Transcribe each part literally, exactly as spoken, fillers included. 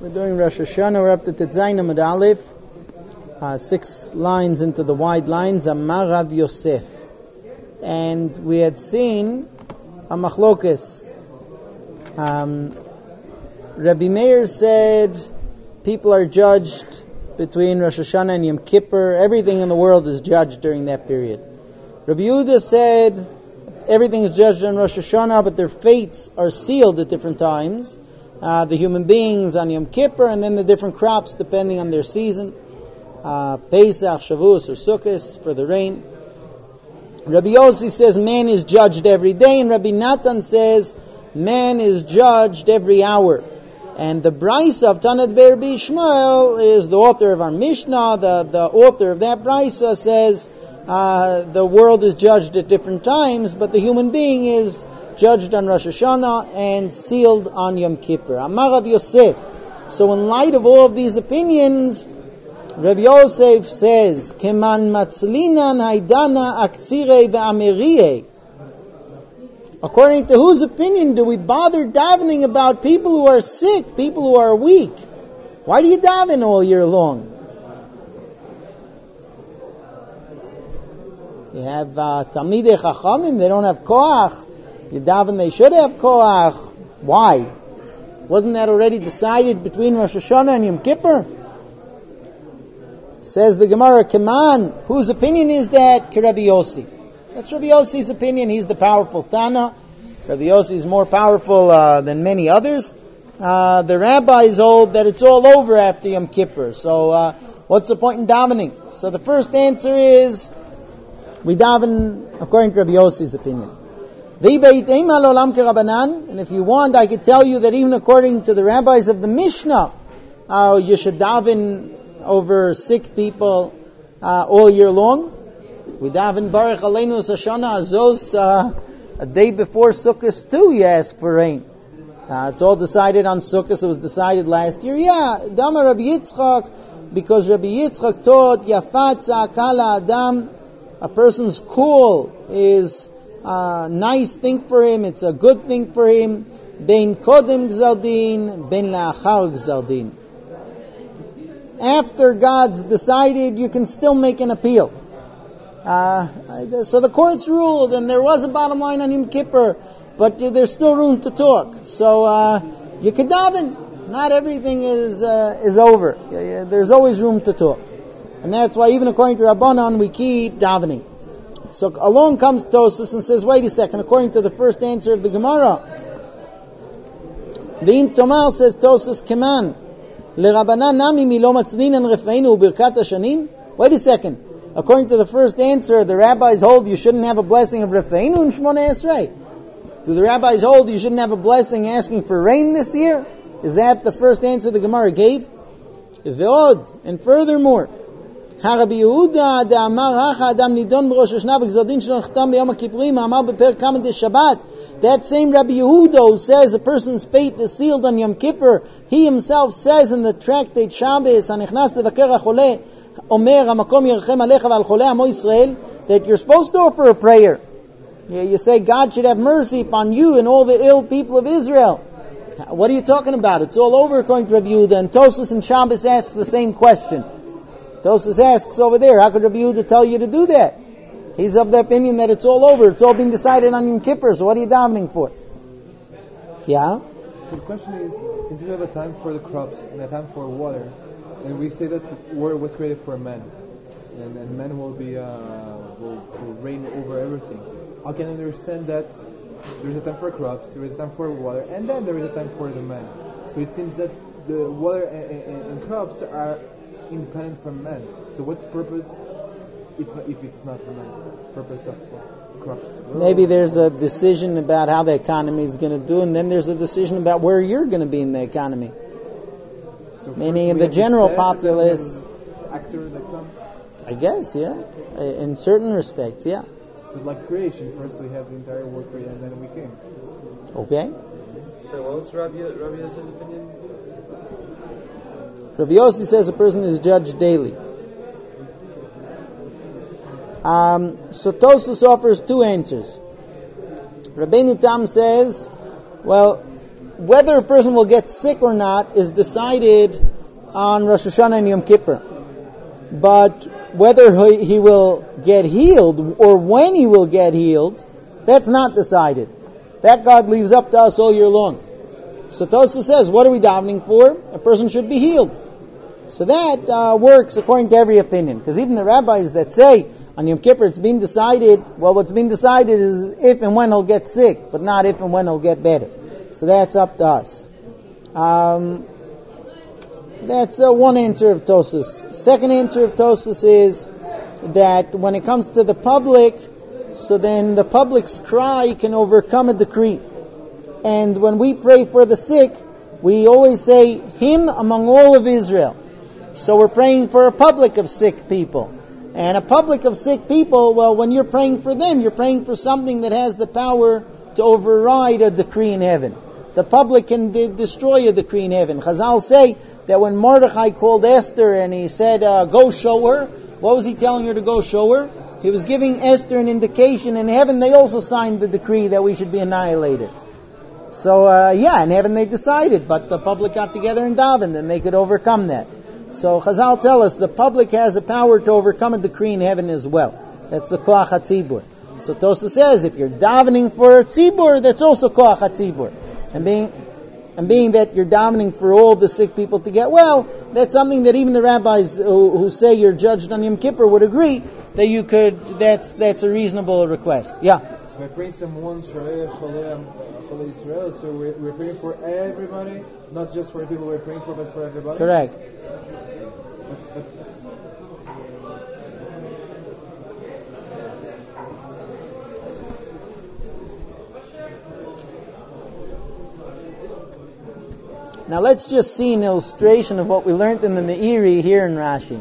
We're doing Rosh Hashanah. We're up to Tetzayin Amud Aleph, uh, six lines into the wide lines. Amar Rav Yosef, and we had seen a machlokas. Um, Rabbi Meir said people are judged between Rosh Hashanah and Yom Kippur. Everything in the world is judged during that period. Rabbi Yehuda said everything is judged on Rosh Hashanah, but their fates are sealed at different times. Uh, the human beings on Yom Kippur, and then the different crops depending on their season. Uh, Pesach, Shavuos, or Sukkot for the rain. Rabbi Yossi says man is judged every day, and Rabbi Natan says man is judged every hour. And the Brisa of Tanat Be'er B'Ishmael is the author of our Mishnah. The, the author of that Brisa says uh, the world is judged at different times, but the human being is judged on Rosh Hashanah and sealed on Yom Kippur. Amar Rav Yosef. So in light of all of these opinions, Rav Yosef says, Keman matzlinan haidana aktsire ve'amiriye. According to whose opinion do we bother davening about people who are sick, people who are weak? Why do you daven all year long? You have uh, Talmidei Chachamim, they don't have koach. You daven, they should have koach. Why? Wasn't that already decided between Rosh Hashanah and Yom Kippur? Says the Gemara, Keman, whose opinion is that? Rabbi Yossi. That's Rabbi Yossi's opinion. He's the powerful Tana. Rabbi Yossi is more powerful uh, than many others. Uh, the rabbis hold that it's all over after Yom Kippur. So uh, what's the point in davening? So the first answer is, we daven according to Rabbi Yossi's opinion. And if you want, I could tell you that even according to the rabbis of the Mishnah, uh, you should daven over sick people uh, all year long. We daven Baruch Aleinu Sashana Azos uh, a day before Sukkot too. You ask for rain. Uh, it's all decided on Sukkot. It was decided last year. Yeah, Dama Rabbi Yitzchak, because Rabbi Yitzchak taught Yafat Tza'akala Adam. A person's call is a nice thing for him. It's a good thing for him. Bein Kodem Gzaldin, Bein La'achar Gzaldin. After God's decided, you can still make an appeal. Uh, so the courts ruled, and there was a bottom line on Yom Kippur, but there's still room to talk. So uh, you can daven. Not everything is uh, is over. There's always room to talk, and that's why even according to Rabbanan, we keep davening. So along comes Tosas and says, "Wait a second." According to the first answer of the Gemara, the Im Tomar says Tosas Keman. Wait a second. According to the first answer, the rabbis hold you shouldn't have a blessing of Refeinu and Shmoneh Esrei. Do the rabbis hold you shouldn't have a blessing asking for rain this year? Is that the first answer the Gemara gave? And furthermore, Rabbi Yehuda de Amar Hacha Adam Nidon B'Rosh Hashanah V'Gzadin Shelo Nechtam B'Yom HaKippurim Amar B'Perek Kamen Shabbat. That same Rabbi Yehuda who says a person's fate is sealed on Yom Kippur, he himself says in the tractate Shabbos, Hanichnas Levaker HaCholeh, Omer HaMakom Yerachem Alecha V'Al Choleh Amo Yisrael, that you're supposed to offer a prayer. You, you say God should have mercy upon you and all the ill people of Israel. What are you talking about? It's all over according to Rabbi Yehuda. And Tosas and Shabbos asks the same question. Tosas asks over there, how could Rabbi Yehuda tell you to do that? He's of the opinion that it's all over. It's all being decided on Yom Kippur. So what are you davening for? Yeah? So the question is, is there a time for the crops and a time for water? And we say that the water was created for men. And, and men will be, uh, will, will reign over everything. I can understand that there is a time for crops, there is a time for water, and then there is a time for the men. So it seems that the water and, and, and crops are independent from men. So what's the purpose if if it's not the men? Purpose of uh, crops? Maybe there's a decision about how the economy is going to do, and then there's a decision about where you're going to be in the economy. So meaning the general populace. Actor that comes. I guess, yeah. In certain respects, yeah. So like creation, first we have the entire world created, and then we came. Okay. So what's Rabbi Rabbi Yossi's opinion? Rabbi Yossi says a person is judged daily. Um, so Tosfos offers two answers. Rabbeinu Tam says, well, whether a person will get sick or not is decided on Rosh Hashanah and Yom Kippur. But whether he, he will get healed or when he will get healed, that's not decided. That God leaves up to us all year long. So Tosfos says, what are we davening for? A person should be healed. So that uh, works according to every opinion. Because even the rabbis that say on Yom Kippur it's been decided, well, what's been decided is if and when he'll get sick, but not if and when he'll get better. So that's up to us. Um, that's uh, one answer of Tosfos. Second answer of Tosfos is that when it comes to the public, so then the public's cry can overcome a decree. And when we pray for the sick, we always say, him among all of Israel. So we're praying for a public of sick people. And a public of sick people, well, when you're praying for them, you're praying for something that has the power to override a decree in heaven. The public can de- destroy a decree in heaven. Chazal say that when Mordechai called Esther and he said, uh, go show her, what was he telling her to go show her? He was giving Esther an indication. In heaven they also signed the decree that we should be annihilated. So, uh, yeah, in heaven they decided, but the public got together and davened and they could overcome that. So Chazal tell us the public has a power to overcome a decree in heaven as well. That's the Koach HaTzibur. So Tosfos says if you're davening for a tzibur, that's also Koach HaTzibur. And being, and being that you're davening for all the sick people to get well, that's something that even the rabbis who, who say you're judged on Yom Kippur would agree that you could, that's, that's a reasonable request. Yeah. So we're praying someone, Shalei Cholei Israel, so we're, we're praying for everybody, not just for the people we're praying for, but for everybody? Correct. Now let's just see an illustration of what we learned in the Meiri here in Rashi.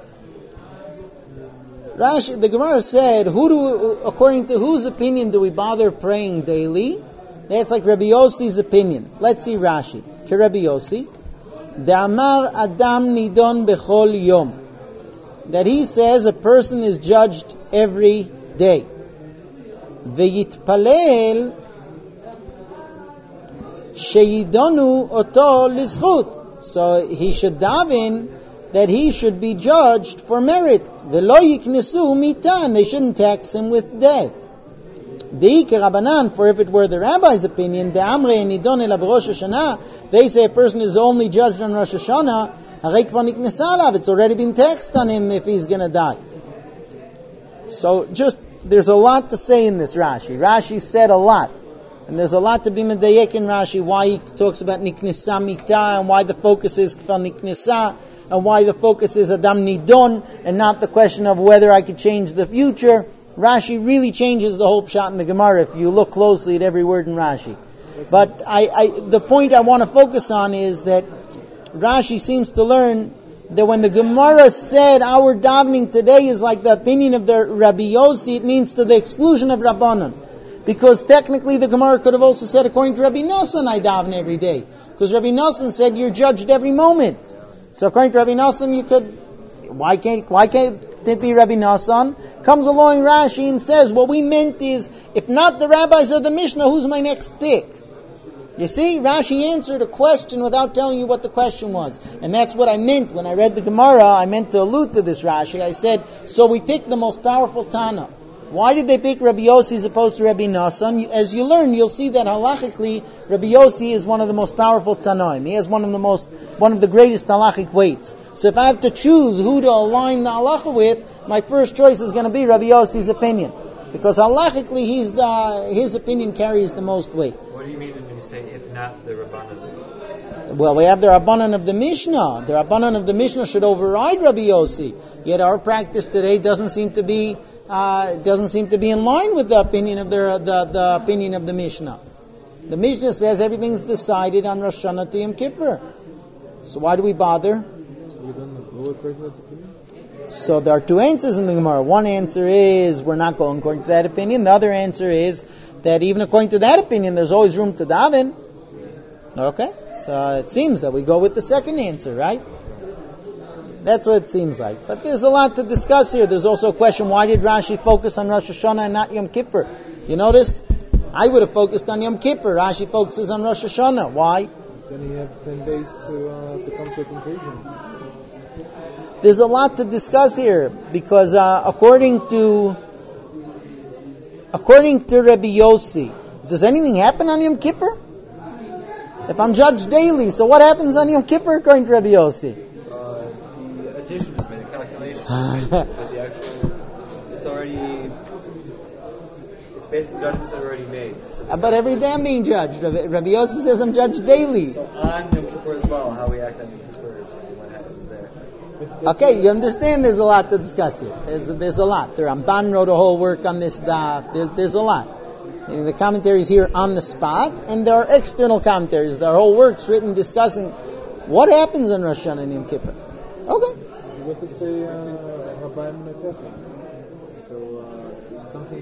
Rashi, the Gemara said, "Who do, according to whose opinion do we bother praying daily?" That's like Rabbi Yossi's opinion. Let's see Rashi. To Rabbi Yossi, De'amar Adam nidon bechol yom, that he says a person is judged every day. Ve'yitpalel sheyidonu oto lizchut, so he should daven that he should be judged for merit. V'lo yiknesu mitan, they shouldn't tax him with death. De'ike Rabbanan, for if it were the rabbi's opinion, de'amre nidon ela b'Rosh Hashanah, they say a person is only judged on Rosh Hashanah, harei kvar niknesa alav, it's already been taxed on him if he's going to die. So just, there's a lot to say in this Rashi. Rashi said a lot. And there's a lot to be medayek in Rashi, why he talks about niknesa mita, and why the focus is kvar niknesa, and why the focus is Adam Nidon, and not the question of whether I could change the future. Rashi really changes the whole pshat in the Gemara if you look closely at every word in Rashi. But I, I, the point I want to focus on is that Rashi seems to learn that when the Gemara said our davening today is like the opinion of the Rabbi Yossi, it means to the exclusion of Rabbanon. Because technically the Gemara could have also said, according to Rabbi Nosson, I daven every day. Because Rabbi Nosson said you're judged every moment. So according to Rabbi Nosson, you could, why can't, why can't it be Rabbi Nosson? Comes along Rashi and says, what we meant is, if not the rabbis of the Mishnah, who's my next pick? You see, Rashi answered a question without telling you what the question was. And that's what I meant when I read the Gemara. I meant to allude to this Rashi. I said, so we picked the most powerful Tana. Why did they pick Rabbi Yossi as opposed to Rabbi Nosson? As you learn, you'll see that halachically, Rabbi Yossi is one of the most powerful Tanoim. He has one of the most, one of the greatest halachic weights. So if I have to choose who to align the halacha with, my first choice is going to be Rabbi Yossi's opinion. Because halachically, he's the, his opinion carries the most weight. What do you mean when you say, if not the Rabbanan? Well, we have the Rabbanan of the Mishnah. The Rabbanan of the Mishnah should override Rabbi Yossi. Yet our practice today doesn't seem to be Uh, it doesn't seem to be in line with the opinion of the, the the opinion of the Mishnah. The Mishnah says everything's decided on Rosh Hashanah to Yom Kippur. So why do we bother? So we don't go according to that opinion? So there are two answers in the Gemara. One answer is we're not going according to that opinion. The other answer is that even according to that opinion, there's always room to daven. Okay, so it seems that we go with the second answer, right? That's what it seems like. But there's a lot to discuss here. There's also a question, why did Rashi focus on Rosh Hashanah and not Yom Kippur? You notice? I would have focused on Yom Kippur. Rashi focuses on Rosh Hashanah. Why? Then you have ten days to uh, to come to a conclusion. There's a lot to discuss here because uh, according to according to Rabbi Yossi, does anything happen on Yom Kippur? If I'm judged daily, so what happens on Yom Kippur according to Rabbi Yossi? Uh, the addition is made, the calculation is made, but the actual, it's already, it's based on judgments that are already made. So But every day I'm being judged. Rabbi Rabbi Yossi says I'm judged daily. So on Yom Kippur as well, how we act on Yom Kippur is what happens there. Okay, you understand there's a lot to discuss here. There's, there's a lot. The Ramban wrote a whole work on this daf. There's, there's a lot. And the commentaries here on the spot, and there are external commentaries. There are whole works written discussing what happens on Rosh Hashanah and Yom Kippur. Okay. What's to say, Rabban Tefa? So, uh, something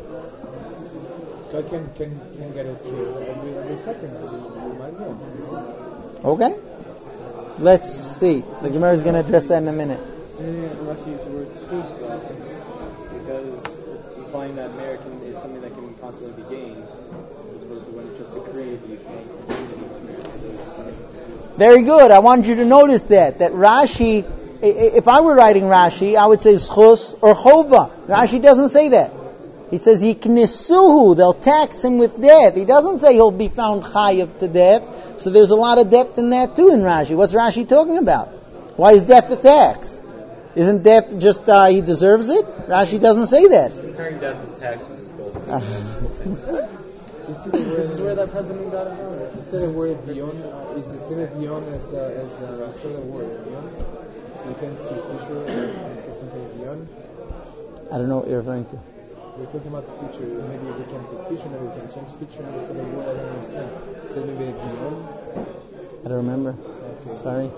God can, can, can get us killed every, every second. You might know. Okay. Let's see. The Gemara is going to address that in a minute. Unless you use the word shus often, because it's, you find that American is something that can constantly be gained, as opposed to when it's just a creed, you can't continue. Very good. I want you to notice that. That Rashi, i- i- if I were writing Rashi, I would say schus or chova. Rashi doesn't say that. He says yiknesuhu, they'll tax him with death. He doesn't say he'll be found chayav to death. So there's a lot of depth in that too in Rashi. What's Rashi talking about? Why is death a tax? Isn't death just uh, he deserves it? Rashi doesn't say that. Comparing death to taxes is both. You see the word, This is where that president got it from. you see the word vion, uh, is the same vion as, uh, as uh, you say the word vion? You can see future and see something vion. I don't know what you're referring to. We're talking about the future. Maybe we can see future, maybe we can change future, maybe say the word I don't understand. Say maybe vion. I don't remember. Okay. Sorry.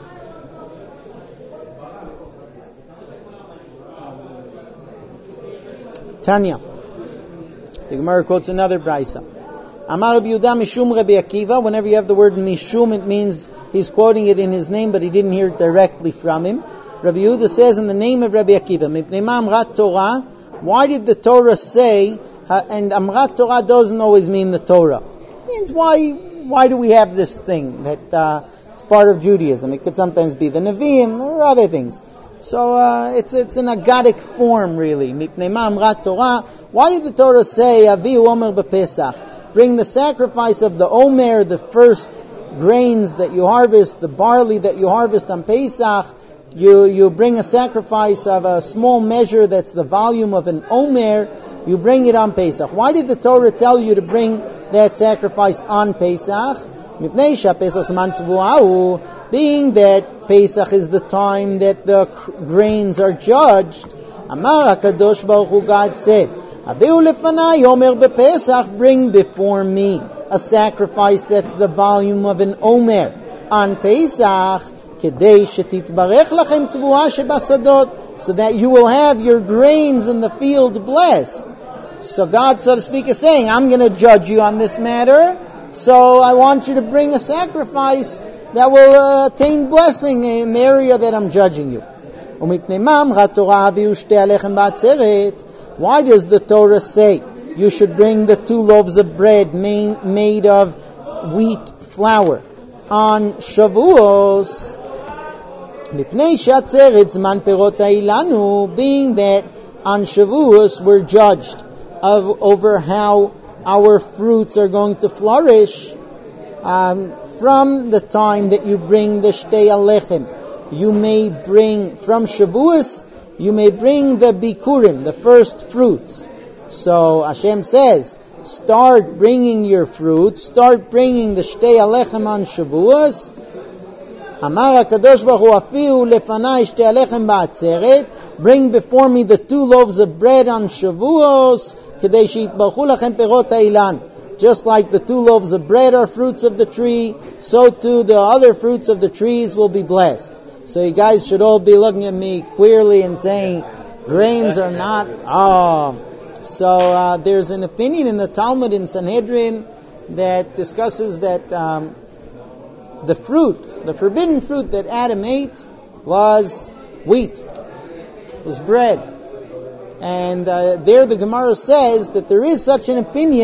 Tanya. The Gemara quotes another brisa. Amar Rabbi Yehuda Mishum Rabbi Akiva. Whenever you have the word Mishum, it means he's quoting it in his name, but he didn't hear it directly from him. Rabbi Yehuda says in the name of Rabbi Akiva, Mipnei ma Amrat Torah. Why did the Torah say, uh, and Amrat Torah doesn't always mean the Torah. It means why, why do we have this thing that uh, it's part of Judaism? It could sometimes be the Nevi'im or other things. So uh, it's it's an agadic form, really. Mipnei ma Amrat Torah. Why did the Torah say, Avihu Omer b'Pesach? Bring the sacrifice of the Omer, the first grains that you harvest, the barley that you harvest on Pesach. You you bring a sacrifice of a small measure that's the volume of an Omer. You bring it on Pesach. Why did the Torah tell you to bring that sacrifice on Pesach? Mipnei shePesach Zman Tevuahu, being that Pesach is the time that the grains are judged. Amar HaKadosh Baruch Hu, God said, Avihu lefanai Omer b'Pesach, bring before me a sacrifice that's the volume of an Omer on Pesach, kedei shetitbarech lachem tevuah shebasadot, so that you will have your grains in the field blessed. So God, so to speak, is saying, I'm going to judge you on this matter, so I want you to bring a sacrifice that will uh, attain blessing in the area that I'm judging you. Why does the Torah say you should bring the two loaves of bread made of wheat flour on Shavuos? Being that on Shavuos we're judged of, over how our fruits are going to flourish um, from the time that you bring the Shtei Alechem. You may bring from Shavuos, you may bring the Bikurim, the first fruits. So Hashem says, start bringing your fruits, start bringing the Shtei Alechem on Shavuos. Amar HaKadosh Baruch Hu, afihu lefanai Shtei Alechem ba'atzeret, bring before me the two loaves of bread on Shavuos, kedei sheitbaruchu lachem perot ha'ilan. Just like the two loaves of bread are fruits of the tree, so too the other fruits of the trees will be blessed. So you guys should all be looking at me queerly and saying, grains are not... Oh. So uh, there's an opinion in the Talmud in Sanhedrin that discusses that um, the fruit, the forbidden fruit that Adam ate was wheat, was bread. And uh, there the Gemara says that there is such an opinion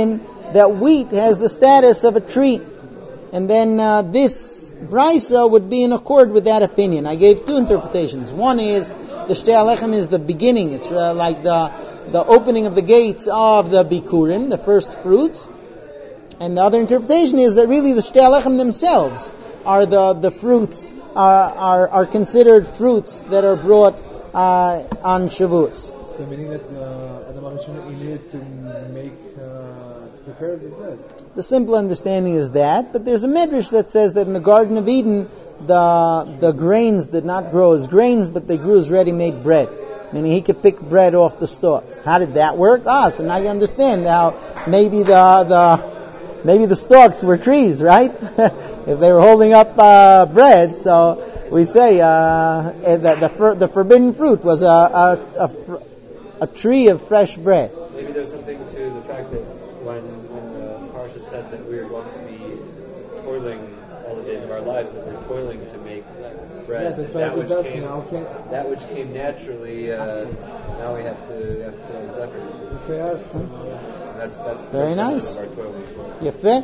that wheat has the status of a tree. And then uh, this brisa would be in accord with that opinion. I gave two interpretations. One is the Shtei Alechem is the beginning. It's uh, like the the opening of the gates of the Bikurim, the first fruits. And the other interpretation is that really the Shtei Alechem themselves are the, the fruits, are, are are considered fruits that are brought uh, on Shavuos. So meaning that uh, Adam HaRishon needed to make, uh, to prepare the bread. The simple understanding is that, but there's a midrash that says that in the Garden of Eden, the the grains did not grow as grains, but they grew as ready-made bread. Meaning he could pick bread off the stalks. How did that work? Ah, so now you understand how maybe the the maybe the stalks were trees, right? If they were holding up uh, bread, so we say uh, that the the forbidden fruit was a a, a a tree of fresh bread. Maybe there's something to the fact that when when the Parsha said that we are going to be toiling all the days of our lives, that we're toiling to make bread. Yeah, that's that, what which came, came, okay. that which came naturally, uh, now we have to, we have to put all this effort into it. That's what I asked. And that's, that's the Very purpose nice. of our toiling sport. Yefeh.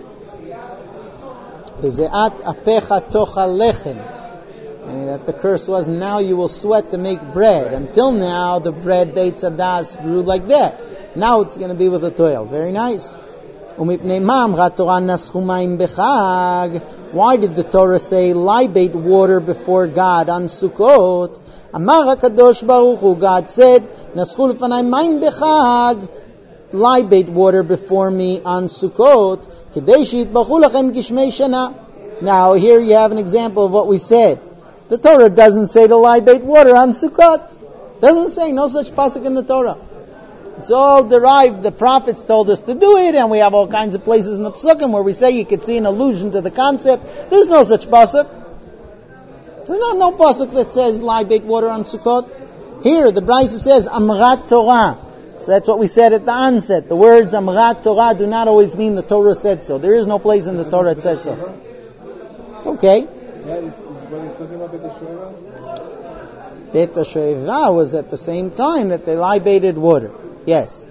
B'ze'at apecha tochal lechem. Meaning that the curse was, now you will sweat to make bread. Until now, the bread, dates adas, grew like that. Now it's going to be with a toil. Very nice. Why did the Torah say libate water before God on Sukkot? Amar HaKadosh Baruch Hu, God said, Naschu lefanai mayim bechag, libate water before me on Sukkot, kedei sheitbachu lachem gishmei shana. Now here you have an example of what we said. The Torah doesn't say to libate water on Sukkot. Doesn't say, no such pasuk in the Torah. It's all derived. The prophets told us to do it, and we have all kinds of places in the Psukim where we say you could see an allusion to the concept. There's no such pasuk. There's no, no pasuk that says libate water on Sukkot. Here, the Brisa says Amrat Torah. So that's what we said at the onset. The words Amrat Torah do not always mean the Torah said so. There is no place in the Torah that says so. Okay. Yeah, is, is what he's talking about Beit HaShoeva? Beit HaShoeva was at the same time that they libated water. Yes.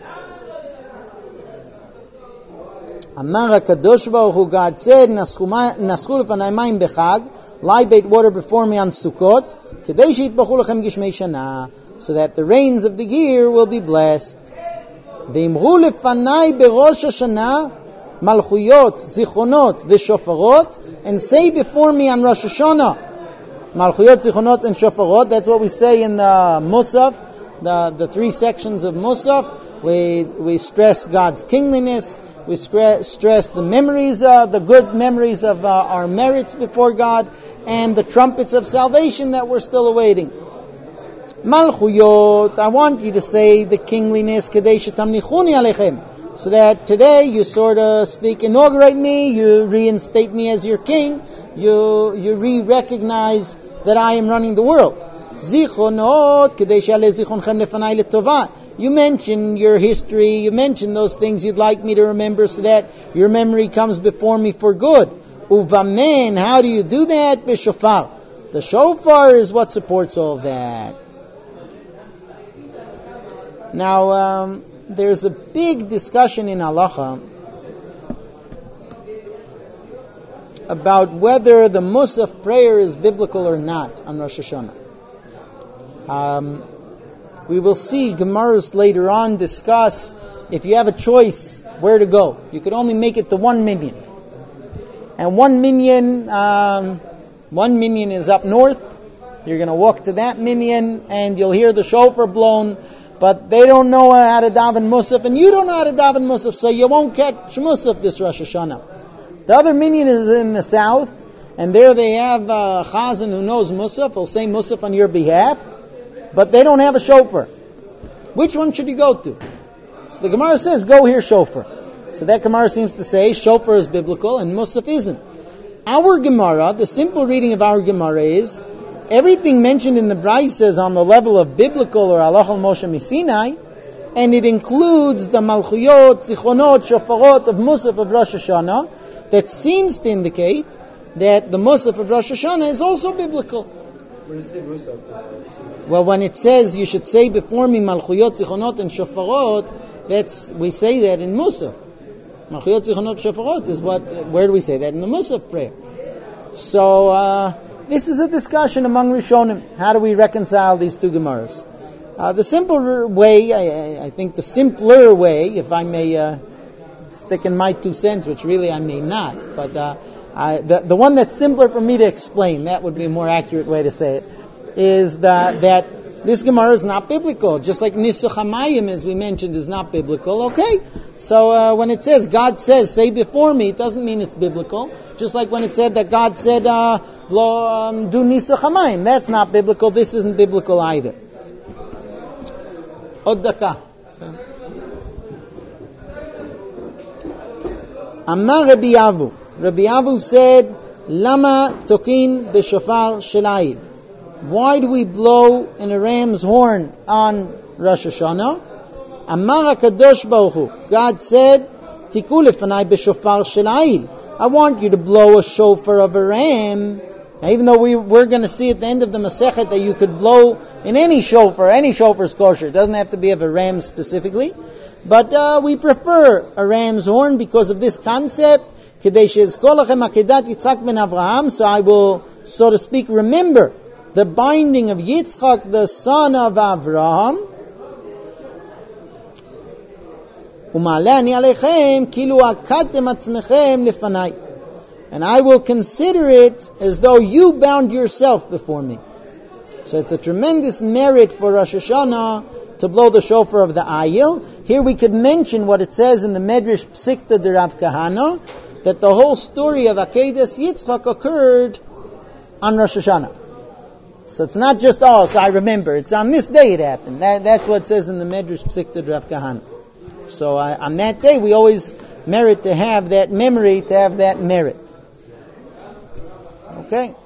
Amar HaKadosh Baruch Hu, God said, Naschu lefanai mayim bechag, libate water before me on Sukkot, kedei sheitbachu lachem gishmei shana, so that the rains of the year will be blessed. Ve'imru lefanai berosh Hashanah, malchuyot, zichronot, v'shofarot, and say before me on Rosh Hashanah, malchuyot, zichronot, and shofarot. That's what we say in the Musaf. The, the three sections of Musaf, we we stress God's kingliness, we stress, stress the memories, uh, the good memories of uh, our merits before God, and the trumpets of salvation that we're still awaiting. Malchuyot, I want you to say the kingliness, Kedei shetamnichuni alechem, so that today you sort of speak, inaugurate me, you reinstate me as your king, you you re-recognize that I am running the world. Zichronot, kedei she'aleh zichronchem lefanai letova. You mention your history, you mention those things you'd like me to remember so that your memory comes before me for good. Uvamen, how do you do that? B'shofar. The shofar is what supports all of that. Now, um, there's a big discussion in halacha about whether the Musaf prayer is biblical or not on Rosh Hashanah. Um, we will see Gemaras later on discuss if you have a choice where to go. You could only make it to one minyan. And one minyan, um, one minyan is up north. You're going to walk to that minyan and you'll hear the shofar blown, but they don't know how to daven Musaf and you don't know how to daven Musaf, so you won't catch Musaf this Rosh Hashanah. The other minyan is in the south, and there they have a chazan who knows Musaf, will say Musaf on your behalf, but they don't have a shofar. Which one should you go to? So the Gemara says, go hear shofar. So that Gemara seems to say shofar is biblical and Musaf isn't. Our Gemara, the simple reading of our Gemara is, everything mentioned in the Brisa is on the level of biblical or Halach al Moshe Misinai, and it includes the Malchuyot, Zichronot, Shofarot of Musaf of Rosh Hashanah, that seems to indicate that the Musaf of Rosh Hashanah is also biblical. Where does it say Musaf? Well, when it says you should say before me Malchuyot, Zichronot, and Shofarot, that's we say that in Musaf. Malchuyot Zichronot Shofarot is what, where do we say that? In the Musaf prayer. So, uh, this is a discussion among Rishonim. How do we reconcile these two Gemaras? Uh, the simpler way, I, I think the simpler way, if I may uh, stick in my two cents, which really I may not, but uh, I, the, the one that's simpler for me to explain, that would be a more accurate way to say it, is that, that this Gemara is not biblical. Just like Nisuch HaMayim, as we mentioned, is not biblical. Okay, so uh, when it says, God says, say before me, it doesn't mean it's biblical. Just like when it said that God said, uh, blow, um, do Nisuch HaMayim, that's not biblical. This isn't biblical either. Od daka. Amar Rabbi Avu. Rabbi Avu said, Lama tokin b'shofar shelayil. Why do we blow in a ram's horn on Rosh Hashanah? Amar HaKadosh Baruch Hu. God said, Tiku lefanai b'shofar shelayil. I want you to blow a shofar of a ram. Now, even though we, we're going to see at the end of the Masechet that you could blow in any shofar, any shofar is kosher. It doesn't have to be of a ram specifically. But uh, we prefer a ram's horn because of this concept. Kedei she'ezkor lachem akedat Yitzchak ben Avraham. So I will, so to speak, remember the binding of Yitzchak, the son of Avraham. U'ma'aleh ani aleichem kilu akadtem atzmechem lefanai. And I will consider it as though you bound yourself before me. So it's a tremendous merit for Rosh Hashanah to blow the shofar of the Ayil. Here we could mention what it says in the Medrash Psikta de Rav Kahana, that the whole story of Akedas Yitzchak occurred on Rosh Hashanah. So it's not just, oh, so I remember. It's on this day it happened. That, that's what it says in the Medrash Psikta de Rav Kahana. So uh, on that day we always merit to have that memory, to have that merit. Okay.